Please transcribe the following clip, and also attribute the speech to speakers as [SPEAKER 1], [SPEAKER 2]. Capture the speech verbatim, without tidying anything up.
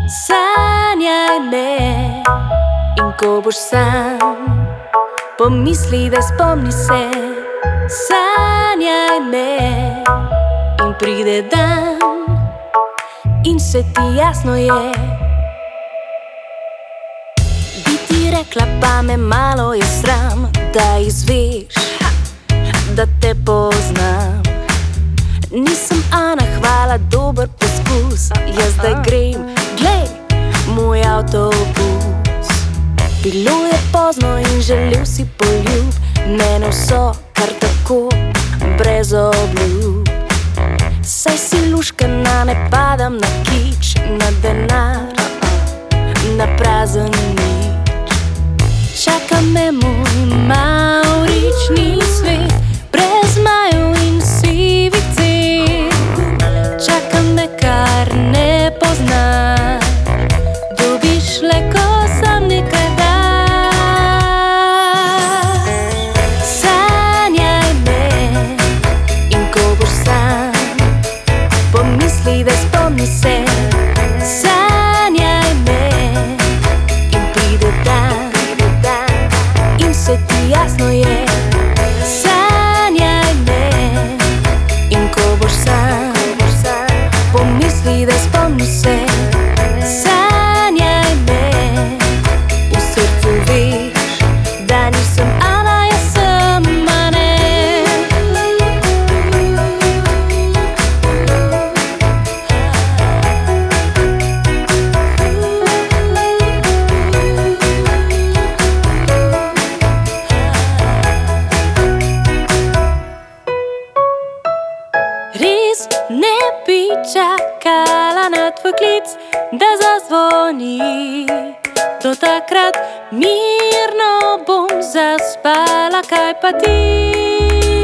[SPEAKER 1] Sanjaj me, in ko boš sam, pomisli, da spomni se. Sanjaj me, in pride dan, in se ti jasno je. Bi ti rekla, pa me malo je sram, da izveš, da te poznam. Nisem Ana, hvala, dober poskus. Jaz zdaj grem, glej, moj avtobus. Bilo je pozno in želel si poljub, mene vso kar tako, brez obljub. Saj si luškana, ne padam na kič, na denar, na prazen nič. Čaka me moj mavrični svet, brez zmajev in sivih cest. Čaka me, kar ne poznaš, dobiš le, ko sam nekaj daš. Sanjaj me, in ko boš sam, pomisli, da spomni se. Sanjaj me, in pride dan, in se ti jasno je. Sanjaj me, in ko boš sam, pomisli, da spomni se. Sanjaj me, v srcu veš, da nisem Ana, jaz sem Mane. Res ne bi čakala na tvoj klic, da zazvoni. Do takrat mirno bom zaspala, kaj pa ti?